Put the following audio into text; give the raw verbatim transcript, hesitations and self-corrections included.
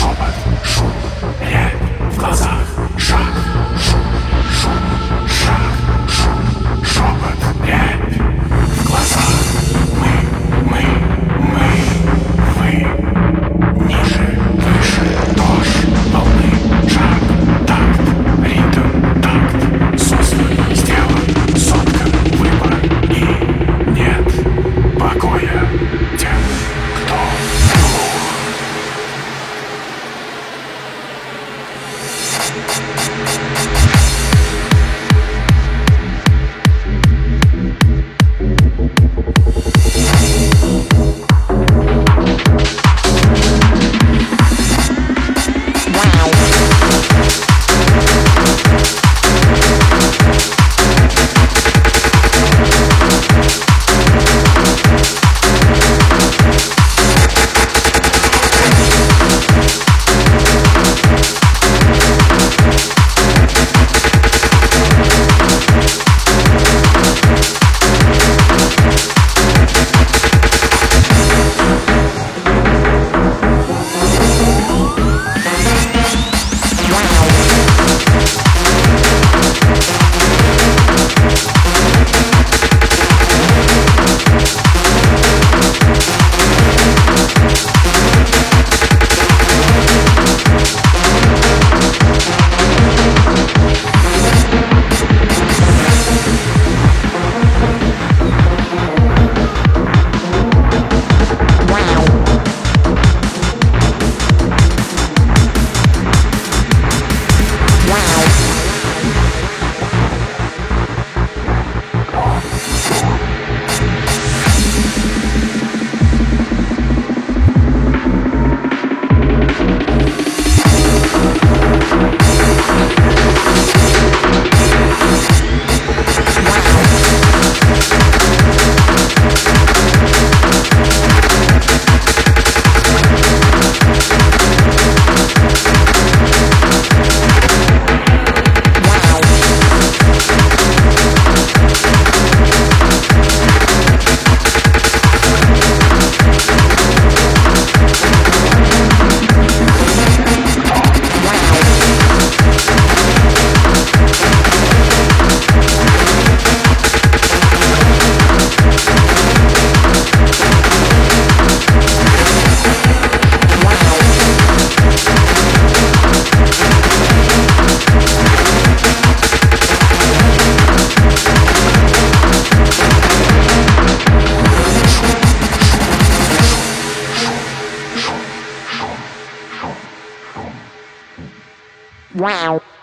шепот, шум, рябь в глазах, шаг, шум, шум, шаг, шум, шепот, рябь в глазах. Мы, мы, мы, вы, ниже, выше, дождь, волны, шаг, такт, ритм, такт, создан, сделан, соткан, выбор и нет покоя тем, кто глух. Wow.